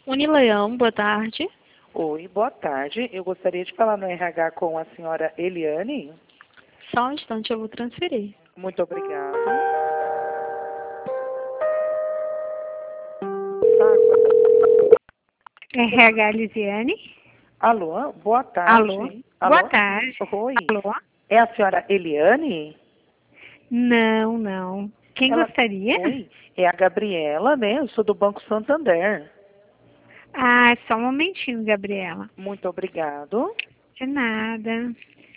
Unileão, boa tarde. Oi, boa tarde. Eu gostaria de falar no RH com a senhora Eliane. Só um instante, eu vou transferir. Muito obrigado. RH Lisiane. Alô, boa tarde. Alô. Boa tarde. Oi. Alô. É a senhora Eliane? Não, não. Quem gostaria? Oi, é a Gabriela, né? Eu sou do Banco Santander. Ah, só um momentinho, Gabriela. Muito obrigado. De nada.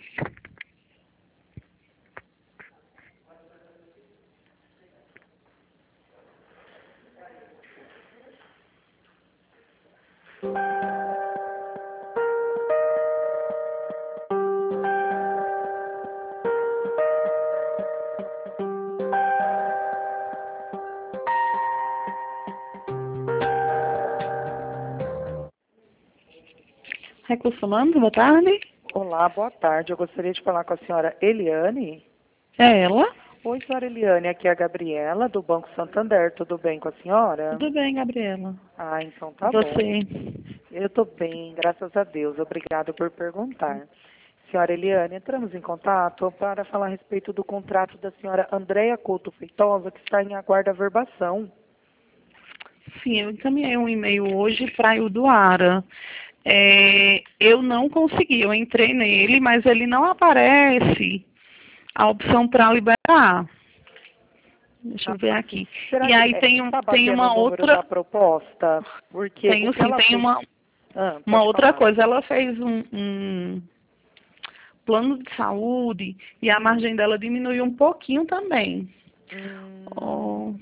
Recursos Humanos, boa tarde. Olá, boa tarde. Eu gostaria de falar com a senhora Eliane. É ela? Oi, senhora Eliane. Aqui é a Gabriela, do Banco Santander. Tudo bem com a senhora? Tudo bem, Gabriela. Ah, então tá bom. Você? Eu estou bem, graças a Deus. Obrigada por perguntar. Senhora Eliane, entramos em contato para falar a respeito do contrato da senhora Andréia Couto Feitosa, que está em aguardo averbação. Sim, eu encaminhei um e-mail hoje para o Duara. Eu não consegui, eu entrei nele, mas ele não aparece a opção para liberar. Deixa eu ver aqui. Será E aí que tem batendo uma o número outra. da proposta? Porque Tenho o que sim, ela tem fez... uma pode outra falar. coisa. Ela fez um plano de saúde e a margem dela diminuiu um pouquinho também. Oh,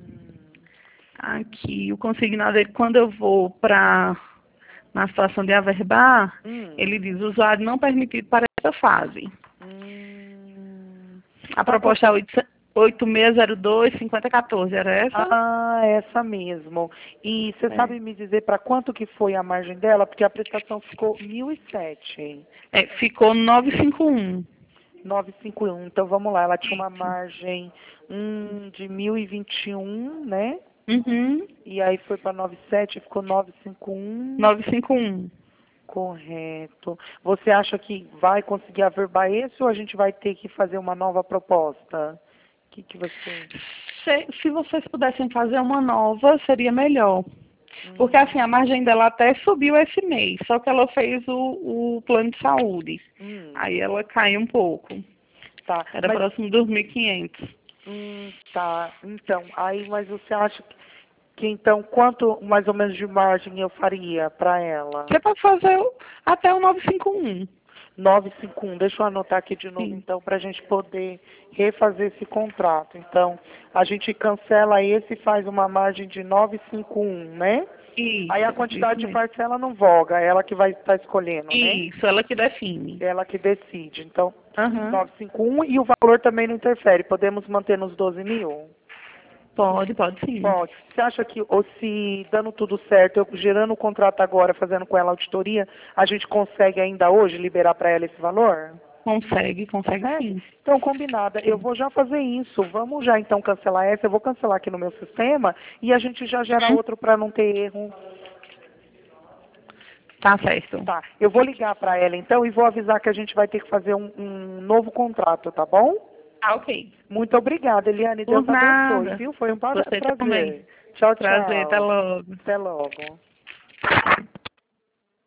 aqui, o consignado dele, quando eu vou na situação de averbar, ele diz, usuário não permitido para essa fase. A proposta é 8602-5014, era essa? Ah, essa mesmo. E você sabe me dizer para quanto que foi a margem dela? Porque a prestação ficou 1.007. Ficou 951. 951. Então vamos lá, ela tinha uma margem de 1.021, né? Uhum. E aí foi para 97, ficou 951. 951. Correto. Você acha que vai conseguir averbar esse ou a gente vai ter que fazer uma nova proposta? O que você... Se vocês pudessem fazer uma nova, seria melhor. Porque assim, a margem dela até subiu esse mês, só que ela fez o plano de saúde. Aí ela cai um pouco. Tá. Era próximo dos 1.500. Tá. Então, aí, mas você acha que então, quanto mais ou menos de margem eu faria para ela? Você pode fazer até o 951. 951. Deixa eu anotar aqui de novo, então, para a gente poder refazer esse contrato. Então, a gente cancela esse e faz uma margem de 951, né? Isso, aí a quantidade de parcela não voga, é ela que vai estar escolhendo, né? Isso, ela que define. Ela que decide. Então, 951 e o valor também não interfere. Podemos manter nos 12 mil? Pode sim. Pode. Você acha que, ou se dando tudo certo, eu gerando o contrato agora, fazendo com ela a auditoria, a gente consegue ainda hoje liberar para ela esse valor? Consegue sim. Então, combinada. Eu vou já fazer isso. Vamos já então cancelar essa. Eu vou cancelar aqui no meu sistema e a gente já gera outro para não ter erro. Tá certo. Tá. Eu vou ligar para ela então e vou avisar que a gente vai ter que fazer um novo contrato, tá bom? Ah, ok. Muito obrigada, Eliane. Deus abençoe, viu? Foi um prazer. Também. Tchau, tchau. Prazer, até logo. Até logo.